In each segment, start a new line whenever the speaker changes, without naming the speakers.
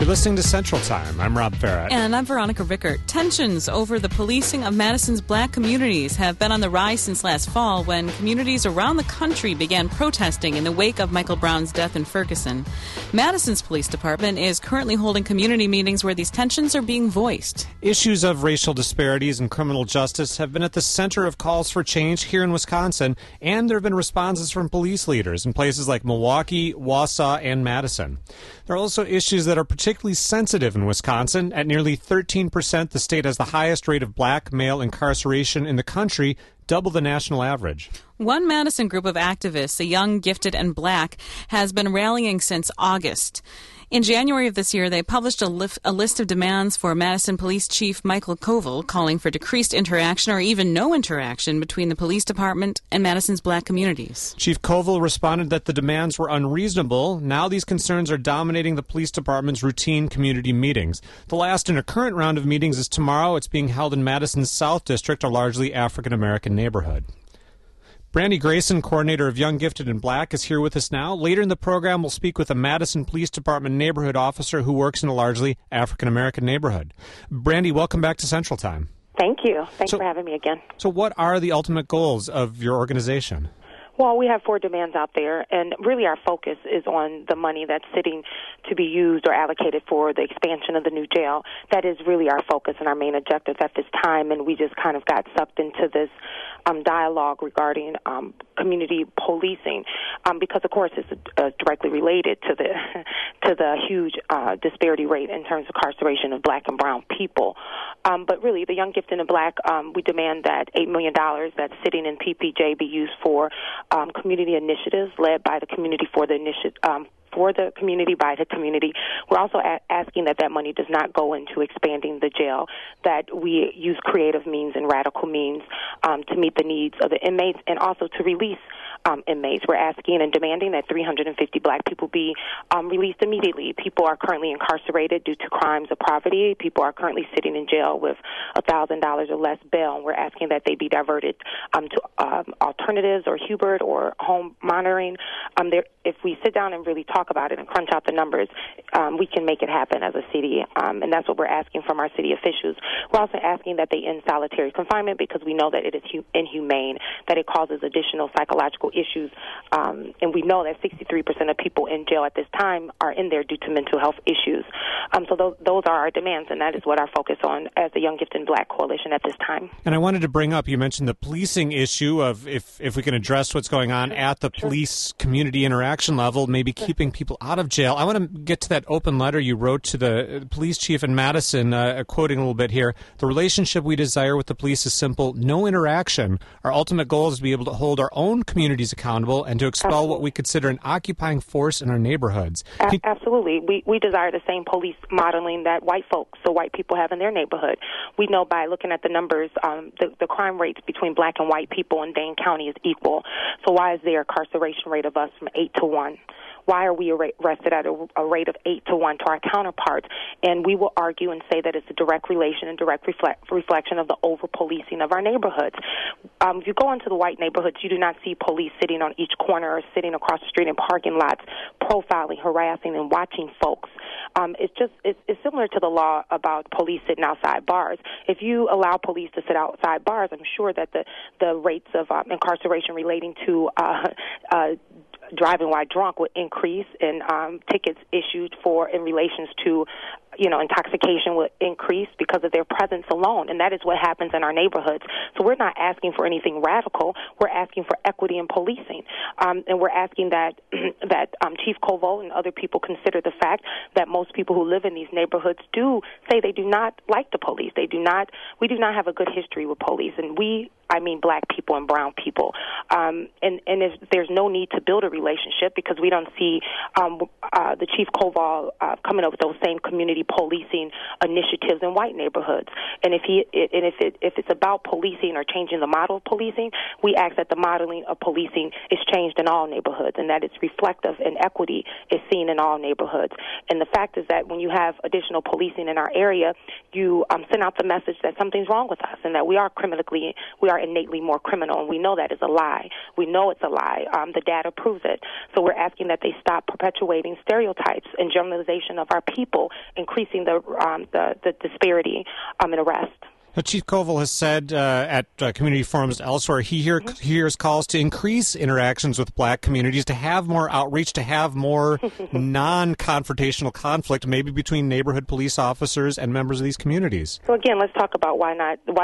You're listening to Central Time. I'm Rob Farrett.
And I'm Veronica Rickert. Tensions over the policing of Madison's black communities have been on the rise since last fall when communities around the country began protesting in the wake of Michael Brown's death in Ferguson. Madison's police department is currently holding community meetings where these tensions are being voiced.
Issues of racial disparities in criminal justice have been at the center of calls for change here in Wisconsin, and there have been responses from police leaders in places like Milwaukee, Wausau, and Madison. There are also issues that are particularly sensitive in Wisconsin. At nearly 13%, the state has the highest rate of black male incarceration in the country, double the national average.
One Madison group of activists, the Young, Gifted, and Black, has been rallying since August. In January of this year, they published a list of demands for Madison Police Chief Michael Koval, calling for decreased interaction or even no interaction between the police department and Madison's black communities.
Chief Koval responded that the demands were unreasonable. Now these concerns are dominating the police department's routine community meetings. The last in a current round of meetings is tomorrow. It's being held in Madison's South District, a largely African-American neighborhood. Brandy Grayson, coordinator of Young, Gifted, and Black, is here with us now. Later in the program, we'll speak with a Madison Police Department neighborhood officer who works in a largely African-American neighborhood. Brandy, welcome back to Central Time.
Thank you. Thanks for having me again.
So what are the ultimate goals of your organization?
Well, we have 4 demands out there, and really our focus is on the money that's sitting to be used or allocated for the expansion of the new jail. That is really our focus and our main objective at this time, and we just kind of got sucked into this dialogue regarding community policing because, of course, it's directly related to the huge disparity rate in terms of incarceration of black and brown people. But really, the Young, Gifted, and Black, we demand that $8 million that's sitting in PPJ be used for community initiatives led by the community for the community, by the community. We're also asking that money does not go into expanding the jail, that we use creative means and radical means to meet the needs of the inmates and also to release inmates. We're asking and demanding that 350 black people be released immediately. People are currently incarcerated due to crimes of poverty. People are currently sitting in jail with $1,000 or less bail, and we're asking that they be diverted to alternatives or Hubert or home monitoring. If we sit down and really talk about it and crunch out the numbers, we can make it happen as a city, and that's what we're asking from our city officials. We're also asking that they end solitary confinement because we know that it is inhumane, that it causes additional psychological issues, and we know that 63% of people in jail at this time are in there due to mental health issues. So those are our demands, and that is what our focus on as the Young, Gifted, and Black Coalition at this time.
And I wanted to bring up, you mentioned the policing issue of if we can address what's going on at the police community interaction level, maybe keeping people out of jail. I want to get to that open letter you wrote to the police chief in Madison, quoting a little bit here. The relationship we desire with the police is simple: no interaction. Our ultimate goal is to be able to hold our own communities accountable and to expel what we consider an occupying force in our neighborhoods.
Absolutely. We desire the same police modeling that white people have in their neighborhood. We know by looking at the numbers, the crime rates between black and white people in Dane County is equal. So why is their incarceration rate of us from 8 to 1? Why are we arrested at a rate of 8 to 1 to our counterparts? And we will argue and say that it's a direct relation and direct reflection of the over-policing of our neighborhoods. If you go into the white neighborhoods, you do not see police sitting on each corner or sitting across the street in parking lots, profiling, harassing, and watching folks. It's similar to the law about police sitting outside bars. If you allow police to sit outside bars, I'm sure that the rates of incarceration relating to driving while drunk would increase, and tickets issued in relations to intoxication would increase because of their presence alone, and that is what happens in our neighborhoods. So we're not asking for anything radical. We're asking for equity in policing, and we're asking that Chief Koval and other people consider the fact that most people who live in these neighborhoods do say they do not like the police. We do not have a good history with police, and I mean black people and brown people. And there's no need to build a relationship because we don't see the Chief Koval coming up with those same community policing initiatives in white neighborhoods. And if it's about policing or changing the model of policing, we ask that the modeling of policing is changed in all neighborhoods and that it's reflective and equity is seen in all neighborhoods. And the fact is that when you have additional policing in our area, you send out the message that something's wrong with us and that we are criminally are innately more criminal, and we know that is a lie. We know it's a lie. The data proves it. So we're asking that they stop perpetuating stereotypes and generalization of our people, increasing the disparity in arrest.
Chief Koval has said at community forums elsewhere he hears calls to increase interactions with black communities, to have more outreach, to have more non-confrontational conflict, maybe between neighborhood police officers and members of these communities.
So again, let's talk about why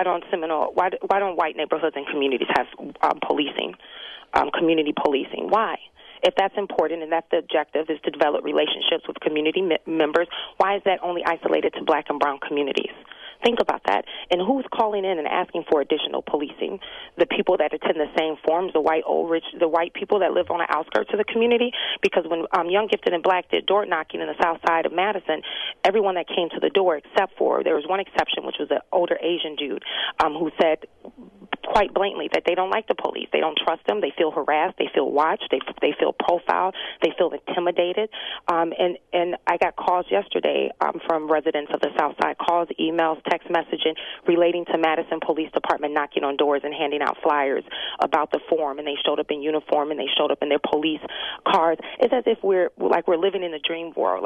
don't white neighborhoods and communities have policing, community policing? Why? If that's important and that's the objective, is to develop relationships with community members, why is that only isolated to black and brown communities? Think about that. And who's calling in and asking for additional policing? The people that attend the same forums, the white people that live on the outskirts of the community? Because when Young, Gifted, and Black did door knocking in the south side of Madison, everyone that came to the door, there was one exception, which was an older Asian dude, who said quite blatantly that they don't like the police. They don't trust them. They feel harassed. They feel watched. They feel profiled. They feel intimidated. And I got calls yesterday from residents of the South Side, calls, emails, text messaging relating to Madison Police Department knocking on doors and handing out flyers about the forum, and they showed up in uniform and they showed up in their police cars. It's as if we're living in a dream world.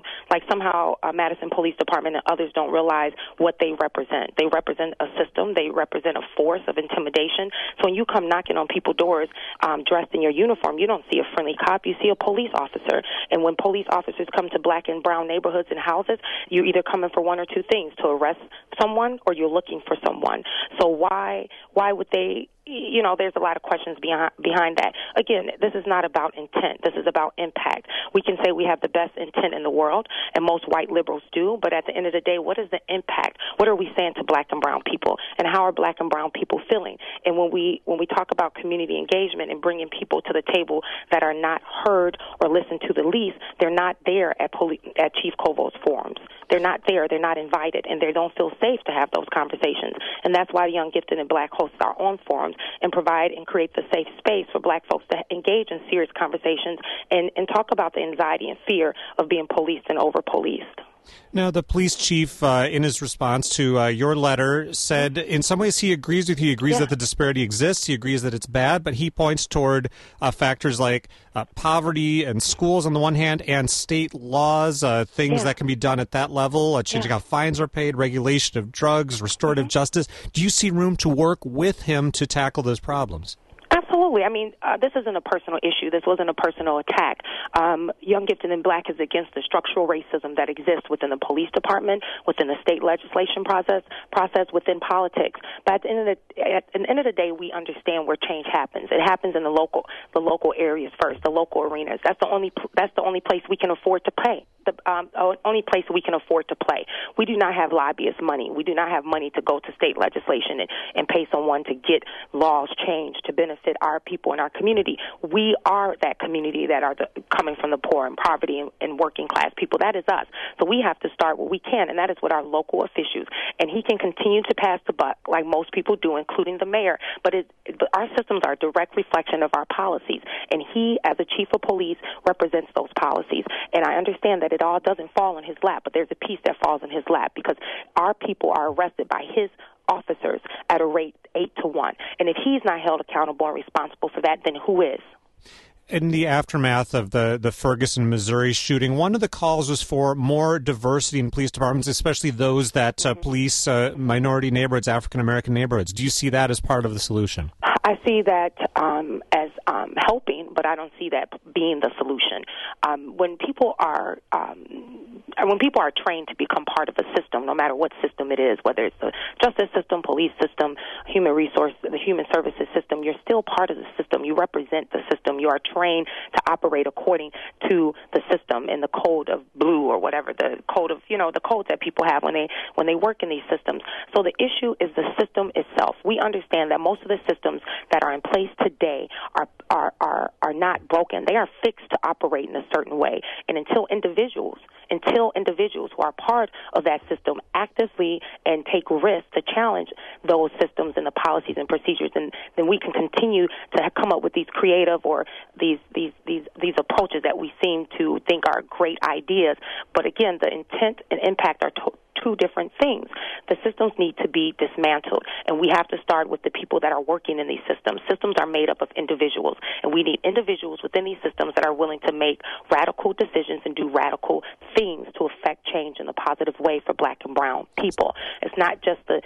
Somehow Madison Police Department and others don't realize what they represent. They represent a system. They represent a force of intimidation. So when you come knocking on people's doors dressed in your uniform, you don't see a friendly cop. You see a police officer. And when police officers come to black and brown neighborhoods and houses, you're either coming for one or two things: to arrest someone or you're looking for someone. So why would they? There's a lot of questions behind that. Again, this is not about intent. This is about impact. We can say we have the best intent in the world, and most white liberals do, but at the end of the day, what is the impact? What are we saying to black and brown people, and how are black and brown people feeling? And when we talk about community engagement and bringing people to the table that are not heard or listened to the least, they're not there at Chief Koval's forums. They're not there. They're not invited, and they don't feel safe to have those conversations. And that's why Young, Gifted, and Black hosts our own forums and provide and create the safe space for black folks to engage in serious conversations and talk about the anxiety and fear of being policed and over-policed.
Now, the police chief, in his response to your letter, said in some ways he agrees with you. He agrees that the disparity exists. He agrees that it's bad, but he points toward factors like poverty and schools on the one hand, and state laws, things that can be done at that level, changing how fines are paid, regulation of drugs, restorative justice. Do you see room to work with him to tackle those problems?
Absolutely. I mean, this isn't a personal issue. This wasn't a personal attack. Young, Gifted, and Black is against the structural racism that exists within the police department, within the state legislation process within politics. But at the end of the day, we understand where change happens. It happens in the local areas first, the local arenas. That's the only place we can afford to pay. The only place we can afford to play. We do not have lobbyist money. We do not have money to go to state legislation and pay someone to get laws changed to benefit our people in our community. We are that community that are coming from the poor and poverty and working class people. That is us. So we have to start what we can, and that is with our local officials. And he can continue to pass the buck like most people do, including the mayor. But our systems are a direct reflection of our policies, and he, as a chief of police, represents those policies. And I understand that it all doesn't fall in his lap, but there's a piece that falls in his lap because our people are arrested by his officers at a rate 8-1. And if he's not held accountable and responsible for that, then who is?
In the aftermath of the Ferguson, Missouri shooting, one of the calls was for more diversity in police departments, especially those that police minority neighborhoods, African-American neighborhoods. Do you see that as part of the solution?
I see that as helping, but I don't see that being the solution. When people are trained to become part of a system, no matter what system it is, whether it's the justice system, police system, the human services system, you're still part of the system. You represent the system. You are trained to operate according to the system and the code of blue or whatever, the code of, the codes that people have when they work in these systems. So the issue is the system itself. We understand that most of the systems that are in place today are not broken. They are fixed to operate in a certain way. And until individuals who are part of that system actively and take risks to challenge those systems and the policies and procedures, and then we can continue to come up with these creative or these approaches that we seem to think are great ideas. But again, the intent and impact are two two different things. The systems need to be dismantled, and we have to start with the people that are working in these systems. Systems are made up of individuals, and we need individuals within these systems that are willing to make radical decisions and do radical things to affect change in a positive way for black and brown people. It's not just the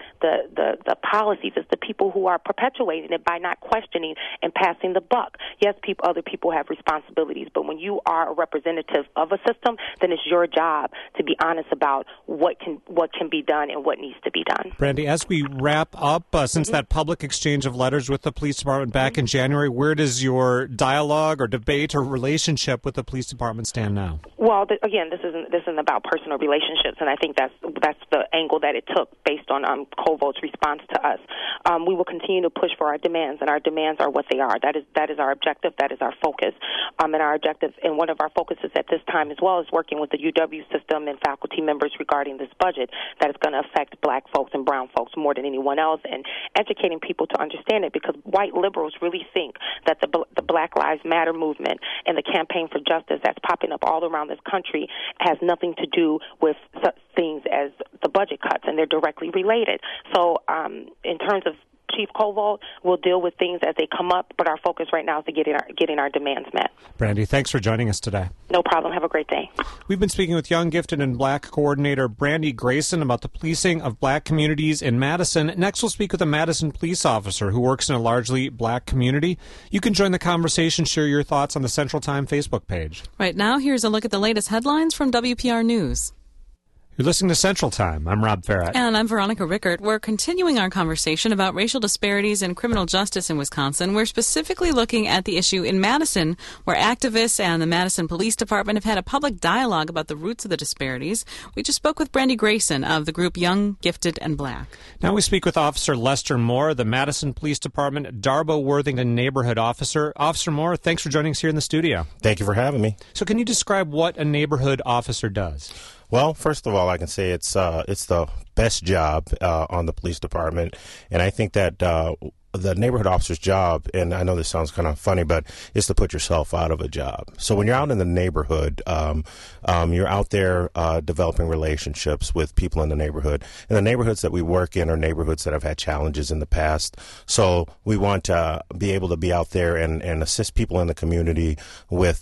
policies, it's the people who are perpetuating it by not questioning and passing the buck. Yes, other people have responsibilities, but when you are a representative of a system, then it's your job to be honest about what can be done and what needs to be done.
Brandy, as we wrap up, since that public exchange of letters with the police department back in January, where does your dialogue or debate or relationship with the police department stand now?
Well, again, this isn't about personal relationships, and I think that's the angle that it took based on Koval's response to us. We will continue to push for our demands, and our demands are what they are. That is our objective. That is our focus. And our objective, and one of our focuses at this time as well, is working with the UW system and faculty members regarding this budget that is going to affect black folks and brown folks more than anyone else, and educating people to understand it, because white liberals really think that the Black Lives Matter movement and the campaign for justice that's popping up all around this country has nothing to do with such things as the budget cuts, and they're directly related. So in terms of Chief Koval, will deal with things as they come up, but our focus right now is to getting our demands met.
Brandy, thanks for joining us today.
No problem. Have a great day.
We've been speaking with Young, Gifted, and Black Coordinator Brandy Grayson about the policing of black communities in Madison. Next, we'll speak with a Madison police officer who works in a largely black community. You can join the conversation, share your thoughts on the Central Time Facebook page.
Right now, here's a look at the latest headlines from WPR News.
You're listening to Central Time. I'm Rob Farrett.
And I'm Veronica Rickert. We're continuing our conversation about racial disparities in criminal justice in Wisconsin. We're specifically looking at the issue in Madison, where activists and the Madison Police Department have had a public dialogue about the roots of the disparities. We just spoke with Brandy Grayson of the group Young, Gifted, and Black.
Now we speak with Officer Lester Moore, the Madison Police Department Darbo-Worthington neighborhood officer. Officer Moore, thanks for joining us here in the studio.
Thank you for having me.
So can you describe what a neighborhood officer does?
Well, first of all, I can say it's the best job on the police department, and I think that the neighborhood officer's job, and I know this sounds kind of funny, but is to put yourself out of a job. So when you're out in the neighborhood, you're out there developing relationships with people in the neighborhood. And the neighborhoods that we work in are neighborhoods that have had challenges in the past. So we want to be able to be out there and assist people in the community with,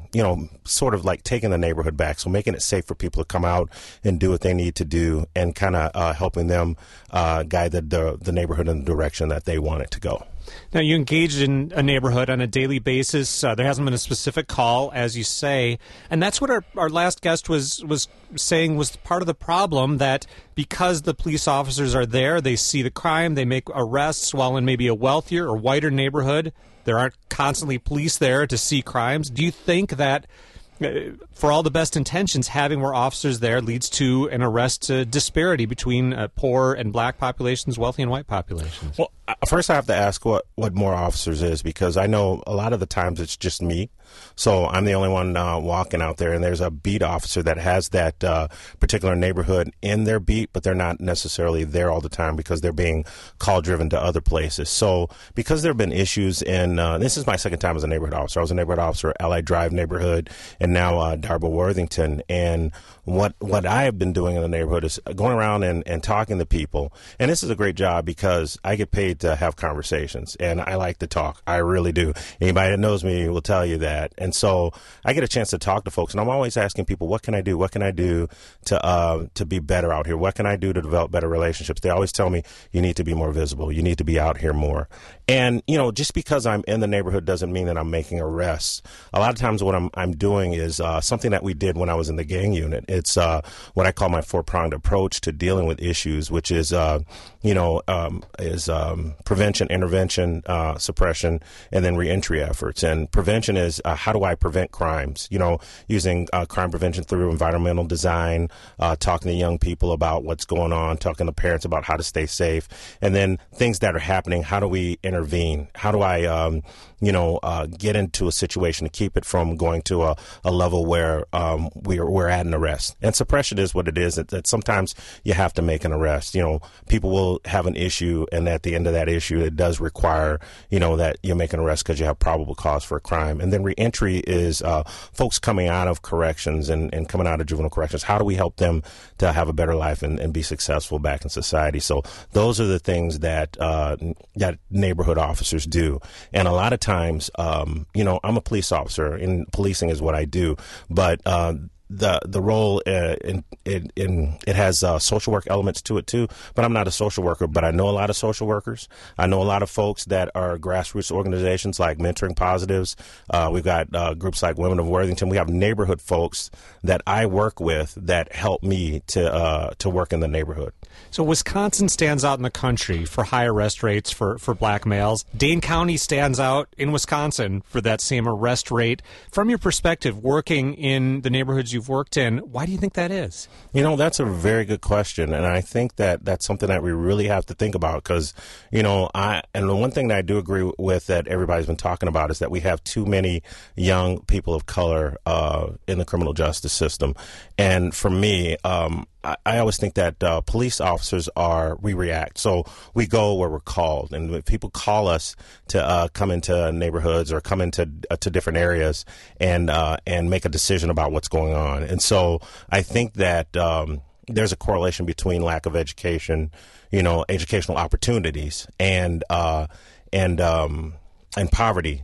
sort of like taking the neighborhood back. So making it safe for people to come out and do what they need to do, and kind of helping them guide the neighborhood in the direction that they want it to go.
Now, you engaged in a neighborhood on a daily basis. There hasn't been a specific call, as you say, and that's what our last guest was saying was part of the problem, that because the police officers are there, they see the crime, they make arrests, while in maybe a wealthier or whiter neighborhood, there aren't constantly police there to see crimes. Do you think that for all the best intentions, having more officers there leads to an arrest disparity between poor and black populations, wealthy and white populations?
Well, first I have to ask what more officers is, because I know a lot of the times it's just me. So I'm the only one walking out there, and there's a beat officer that has that particular neighborhood in their beat, but they're not necessarily there all the time because they're being call-driven to other places. So because there have been issues in, this is my second time as a neighborhood officer. I was a neighborhood officer at Allied Drive neighborhood, and now Darbo-Worthington. And what I have been doing in the neighborhood is going around and talking to people. And this is a great job because I get paid to have conversations, and I like to talk. I really do. Anybody that knows me will tell you that. And so I get a chance to talk to folks, and I'm always asking people, what can I do? What can I do to be better out here? What can I do to develop better relationships? They always tell me, you need to be more visible. You need to be out here more. And, just because I'm in the neighborhood doesn't mean that I'm making arrests. A lot of times what I'm doing is something that we did when I was in the gang unit. It's what I call my four-pronged approach to dealing with issues, which is, prevention, intervention, suppression, and then reentry efforts. And prevention is how do I prevent crimes? Using crime prevention through environmental design, talking to young people about what's going on, talking to parents about how to stay safe, and then things that are happening, how do we intervene? How do I, get into a situation to keep it from going to a a level where we're at an arrest. And suppression is what it is. That sometimes you have to make an arrest. People will have an issue, and at the end of that issue, it does require, that you make an arrest because you have probable cause for a crime. And then reentry is folks coming out of corrections and coming out of juvenile corrections. How do we help them to have a better life and be successful back in society? So those are the things that neighborhood officers do. And a lot of times, I'm a police officer, and policing is what I do, but the role it has social work elements to it too. But I'm not a social worker, but I know a lot of social workers. I know a lot of folks that are grassroots organizations like Mentoring Positives. We've got groups like Women of Worthington. We have neighborhood folks that I work with that help me to work in the neighborhood.
So Wisconsin stands out in the country for high arrest rates for black males. Dane County stands out in Wisconsin for that same arrest rate. From your perspective, working in the neighborhoods you've worked in, why do you think that is?
That's a very good question, and I think that that's something that we really have to think about because, and the one thing that I do agree with that everybody's been talking about is that we have too many young people of color in the criminal justice system. And for me, I always think that police officers we react. So we go where we're called. And if people call us to come into neighborhoods or come into to different areas and make a decision about what's going on. And so I think that there's a correlation between lack of education, educational opportunities and poverty.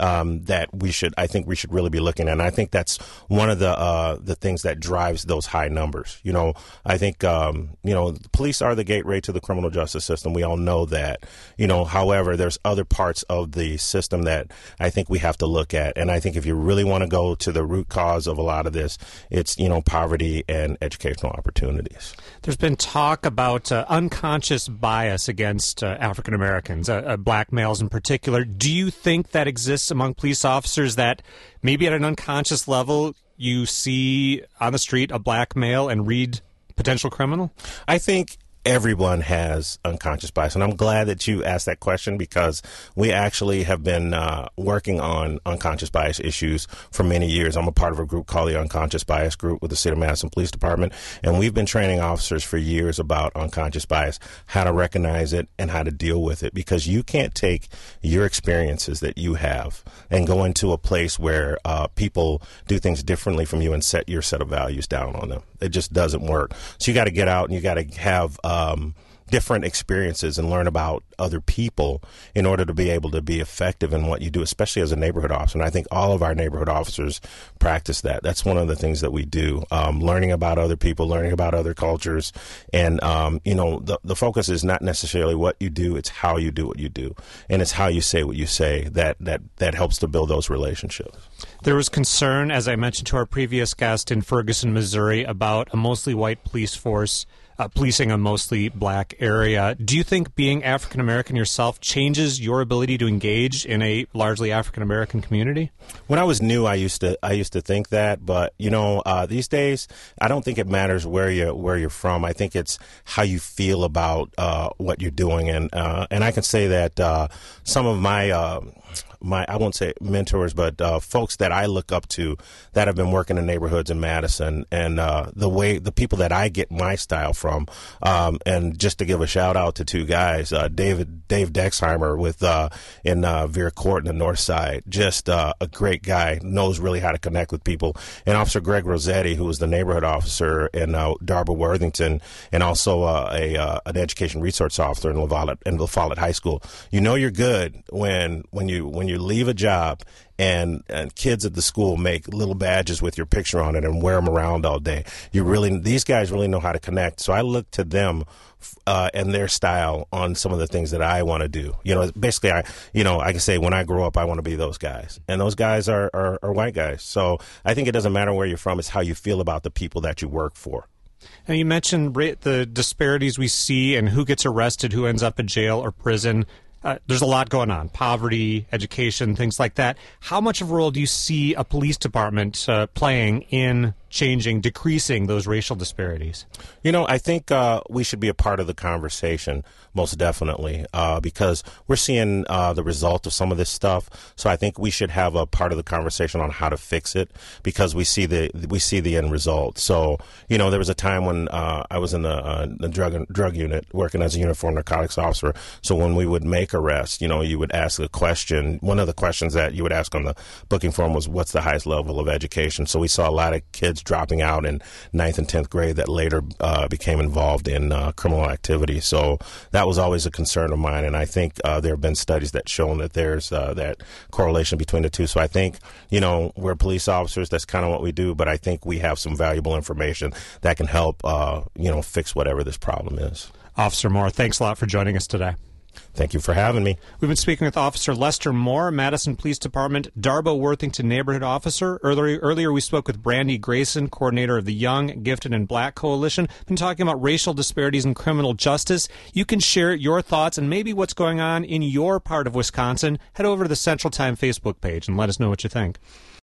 That I think we should really be looking at. And I think that's one of the things that drives those high numbers. I think, the police are the gateway to the criminal justice system. We all know that, however, there's other parts of the system that I think we have to look at. And I think if you really want to go to the root cause of a lot of this, it's, poverty and educational opportunities.
There's been talk about unconscious bias against African Americans, black males in particular. Do you think that exists among police officers, that maybe at an unconscious level you see on the street a black male and read potential criminal?
I think everyone has unconscious bias, and I'm glad that you asked that question because we actually have been working on unconscious bias issues for many years. I'm a part of a group called the Unconscious Bias Group with the City of Madison Police Department, and we've been training officers for years about unconscious bias, how to recognize it and how to deal with it, because you can't take your experiences that you have and go into a place where people do things differently from you and set your set of values down on them. It just doesn't work. So you got to get out and you got to have different experiences and learn about other people in order to be able to be effective in what you do, especially as a neighborhood officer. And I think all of our neighborhood officers practice that. That's one of the things that we do, learning about other people, learning about other cultures. And, the focus is not necessarily what you do, it's how you do what you do. And it's how you say what you say that helps to build those relationships.
There was concern, as I mentioned to our previous guest in Ferguson, Missouri, about a mostly white police force policing a mostly black area. Do you think being African American yourself changes your ability to engage in a largely African American community?
When I was new, I used to think that, but these days I don't think it matters where you're from. I think it's how you feel about what you're doing, and I can say that some of my I won't say mentors, but folks that I look up to that have been working in neighborhoods in Madison, and the people that I get my style from. And just to give a shout out to two guys, Dave Dexheimer in Vera Court in the North Side, just a great guy, knows really how to connect with people, and Officer Greg Rossetti, who was the neighborhood officer in Darby Worthington, and also an education resource officer in La Follette High School. You're good when you leave a job and kids at the school make little badges with your picture on it and wear them around all day. These guys really know how to connect. So I look to them and their style on some of the things that I want to do. Basically, I can say when I grow up, I want to be those guys. And those guys are white guys. So I think it doesn't matter where you're from. It's how you feel about the people that you work for.
Now, you mentioned the disparities we see and who gets arrested, who ends up in jail or prison. There's a lot going on, poverty, education, things like that. How much of a role do you see a police department playing in decreasing those racial disparities?
I think we should be a part of the conversation, most definitely, because we're seeing the result of some of this stuff. So I think we should have a part of the conversation on how to fix it, because we see the end result. So, there was a time when I was in the drug unit working as a uniformed narcotics officer. So when we would make arrests, you would ask a question. One of the questions that you would ask on the booking form was, what's the highest level of education? So we saw a lot of kids dropping out in 9th and 10th grade that later became involved in criminal activity. So that was always a concern of mine, and I think there have been studies that shown that there's that correlation between the two. So I think, we're police officers. That's kind of what we do, but I think we have some valuable information that can help, fix whatever this problem is.
Officer Moore, thanks a lot for joining us today.
Thank you for having me.
We've been speaking with Officer Lester Moore, Madison Police Department Darbo Worthington Neighborhood Officer. Earlier we spoke with Brandy Grayson, coordinator of the Young, Gifted, and Black Coalition. Been talking about racial disparities in criminal justice. You can share your thoughts and maybe what's going on in your part of Wisconsin. Head over to the Central Time Facebook page and let us know what you think.